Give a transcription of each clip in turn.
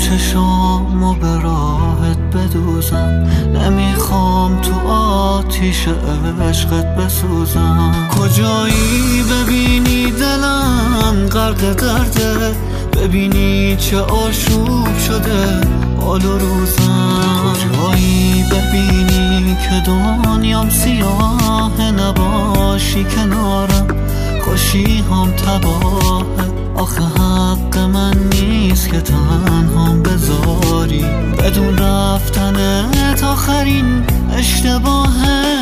چشامو به راحت بدوزم، نمیخوام تو آتیش عشقت بسوزم. کجایی ببینی دلم غرق درده، ببینی چه آشوب شده حال و روزم. کجایی ببینی که دنیام سیاه، نباشی کنارم خوشی هم تباهه. آخه حق من نیست که تنهام بذاری، بدون رفتنت آخرین اشتباهه.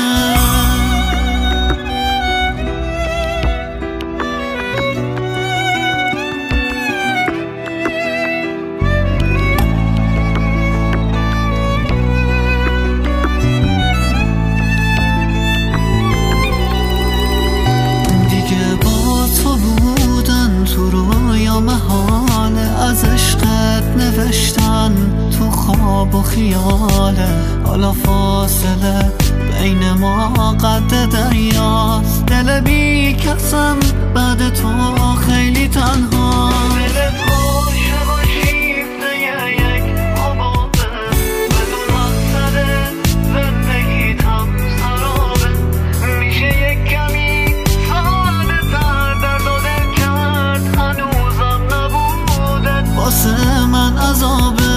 محاله از عشقت نوشتن تو خواب و خیاله، حالا فاصله بین ما قد دریاست. دل بی کسم بعد تو خیلی تنها. دلت عاشق و شیفته یک حبابه، بدون مقصده زندگیتم سرابه. میشه یک کمی ساده تر درد و دل کرد، هنوزم نبودت واسه من عذابه.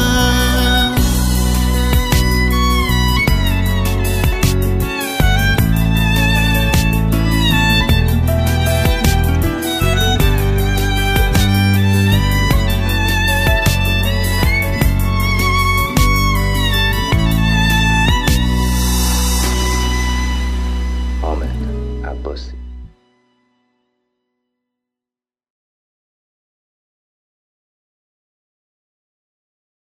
حامد عباسی.